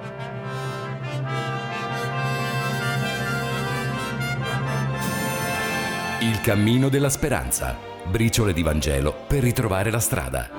Il cammino della speranza. Briciole di Vangelo per ritrovare la strada.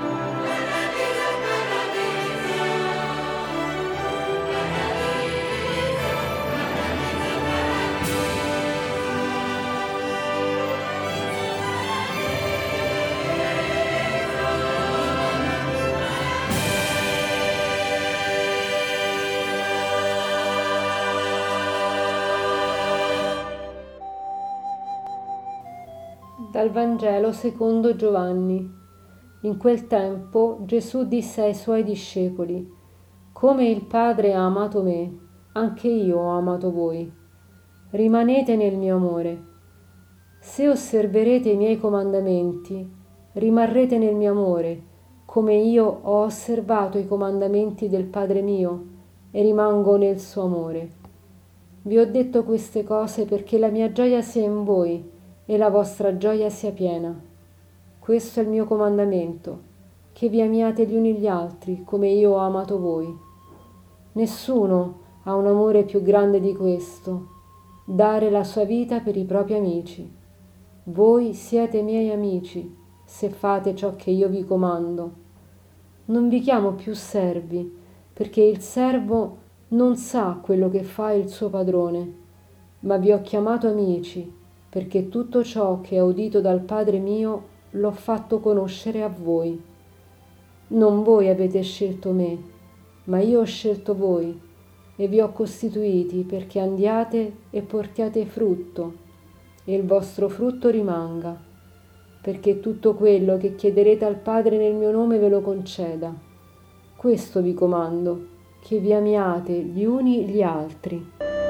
Dal Vangelo secondo Giovanni. In quel tempo Gesù disse ai suoi discepoli: Come il Padre ha amato me, anche io ho amato voi. Rimanete nel mio amore. Se osserverete i miei comandamenti, rimarrete nel mio amore, come io ho osservato i comandamenti del Padre mio e rimango nel suo amore. Vi ho detto queste cose perché la mia gioia sia in voi e la vostra gioia sia piena. Questo è il mio comandamento, che vi amiate gli uni gli altri come io ho amato voi. Nessuno ha un amore più grande di questo, dare la sua vita per i propri amici. Voi siete miei amici, se fate ciò che io vi comando. Non vi chiamo più servi, perché il servo non sa quello che fa il suo padrone, ma vi ho chiamato amici, perché tutto ciò che ho udito dal Padre mio l'ho fatto conoscere a voi. Non voi avete scelto me, ma io ho scelto voi e vi ho costituiti perché andiate e portiate frutto e il vostro frutto rimanga, perché tutto quello che chiederete al Padre nel mio nome ve lo conceda. Questo vi comando, che vi amiate gli uni gli altri.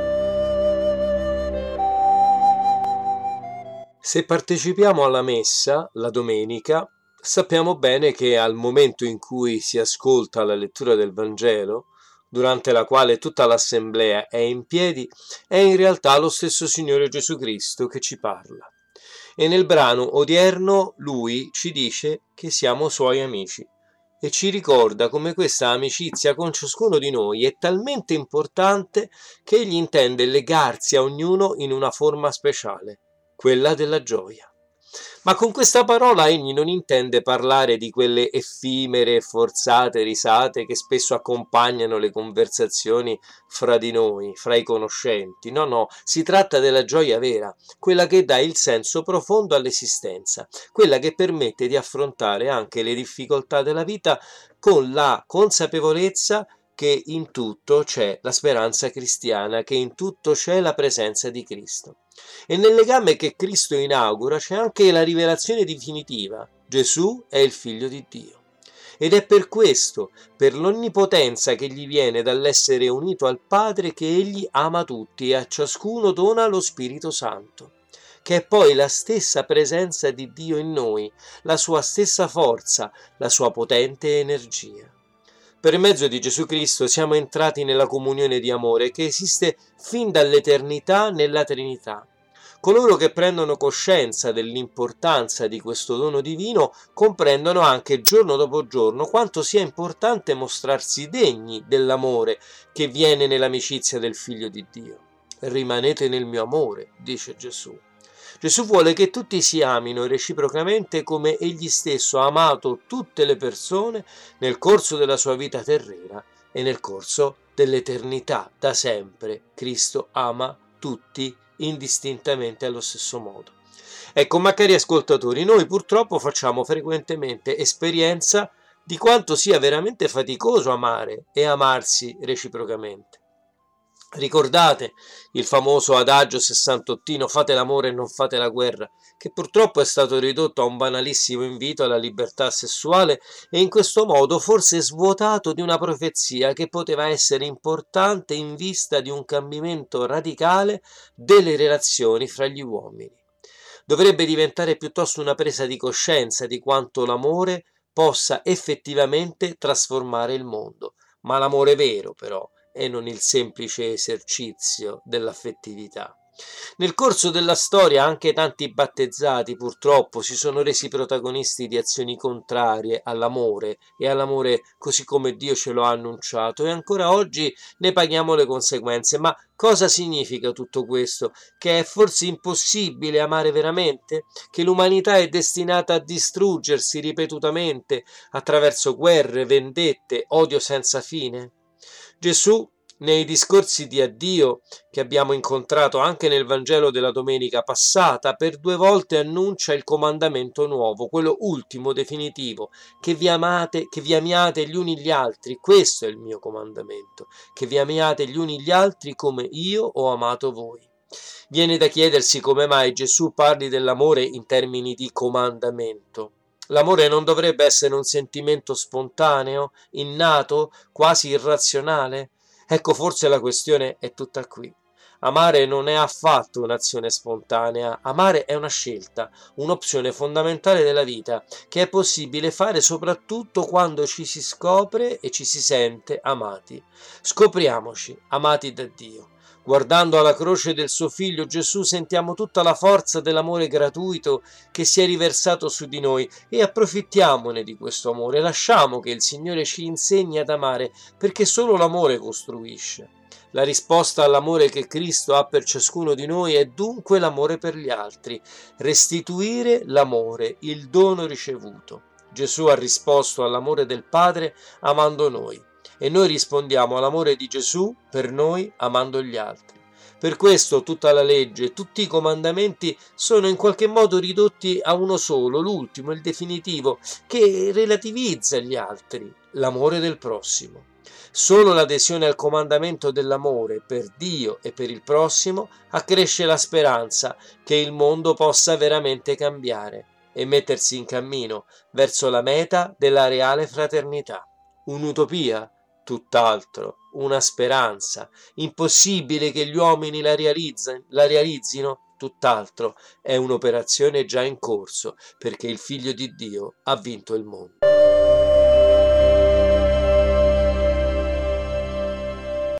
Se partecipiamo alla messa la domenica, sappiamo bene che al momento in cui si ascolta la lettura del Vangelo, durante la quale tutta l'assemblea è in piedi, è in realtà lo stesso Signore Gesù Cristo che ci parla. E nel brano odierno Lui ci dice che siamo Suoi amici e ci ricorda come questa amicizia con ciascuno di noi è talmente importante che Egli intende legarsi a ognuno in una forma speciale, quella della gioia. Ma con questa parola egli non intende parlare di quelle effimere e forzate risate che spesso accompagnano le conversazioni fra di noi, fra i conoscenti. No, si tratta della gioia vera, quella che dà il senso profondo all'esistenza, quella che permette di affrontare anche le difficoltà della vita con la consapevolezza che in tutto c'è la speranza cristiana, che in tutto c'è la presenza di Cristo. E nel legame che Cristo inaugura c'è anche la rivelazione definitiva: Gesù è il Figlio di Dio. Ed è per questo, per l'onnipotenza che gli viene dall'essere unito al Padre, che egli ama tutti e a ciascuno dona lo Spirito Santo, che è poi la stessa presenza di Dio in noi, la sua stessa forza, la sua potente energia. Per mezzo di Gesù Cristo siamo entrati nella comunione di amore che esiste fin dall'eternità nella Trinità. Coloro che prendono coscienza dell'importanza di questo dono divino comprendono anche giorno dopo giorno quanto sia importante mostrarsi degni dell'amore che viene nell'amicizia del Figlio di Dio. Rimanete nel mio amore, dice Gesù. Gesù vuole che tutti si amino reciprocamente come egli stesso ha amato tutte le persone nel corso della sua vita terrena e nel corso dell'eternità. Da sempre Cristo ama tutti indistintamente allo stesso modo. Ecco, ma cari ascoltatori, noi purtroppo facciamo frequentemente esperienza di quanto sia veramente faticoso amare e amarsi reciprocamente. Ricordate il famoso adagio sessantottino fate l'amore e non fate la guerra, che purtroppo è stato ridotto a un banalissimo invito alla libertà sessuale e in questo modo forse svuotato di una profezia che poteva essere importante in vista di un cambiamento radicale delle relazioni fra gli uomini. Dovrebbe diventare piuttosto una presa di coscienza di quanto l'amore possa effettivamente trasformare il mondo, ma l'amore vero però, e non il semplice esercizio dell'affettività. Nel corso della storia anche tanti battezzati purtroppo si sono resi protagonisti di azioni contrarie all'amore e all'amore così come Dio ce lo ha annunciato, e ancora oggi ne paghiamo le conseguenze. Ma cosa significa tutto questo? Che è forse impossibile amare veramente? Che l'umanità è destinata a distruggersi ripetutamente attraverso guerre, vendette, odio senza fine? Gesù, nei discorsi di addio che abbiamo incontrato anche nel Vangelo della domenica passata, per 2 volte annuncia il comandamento nuovo, quello ultimo, definitivo: che vi amiate gli uni gli altri. Questo è il mio comandamento, che vi amiate gli uni gli altri come io ho amato voi. Viene da chiedersi come mai Gesù parli dell'amore in termini di comandamento. L'amore non dovrebbe essere un sentimento spontaneo, innato, quasi irrazionale? Ecco, forse la questione è tutta qui. Amare non è affatto un'azione spontanea, amare è una scelta, un'opzione fondamentale della vita, che è possibile fare soprattutto quando ci si scopre e ci si sente amati. Scopriamoci amati da Dio. Guardando alla croce del suo figlio Gesù sentiamo tutta la forza dell'amore gratuito che si è riversato su di noi, e approfittiamone di questo amore. Lasciamo che il Signore ci insegni ad amare, perché solo l'amore costruisce. La risposta all'amore che Cristo ha per ciascuno di noi è dunque l'amore per gli altri, restituire l'amore, il dono ricevuto. Gesù ha risposto all'amore del Padre amando noi, e noi rispondiamo all'amore di Gesù per noi amando gli altri. Per questo tutta la legge, tutti i comandamenti sono in qualche modo ridotti a uno solo, l'ultimo, il definitivo, che relativizza gli altri, l'amore del prossimo. Solo l'adesione al comandamento dell'amore per Dio e per il prossimo accresce la speranza che il mondo possa veramente cambiare e mettersi in cammino verso la meta della reale fraternità. Un'utopia? Tutt'altro, una speranza. Impossibile che gli uomini la realizzino? Tutt'altro, è un'operazione già in corso, perché il Figlio di Dio ha vinto il mondo.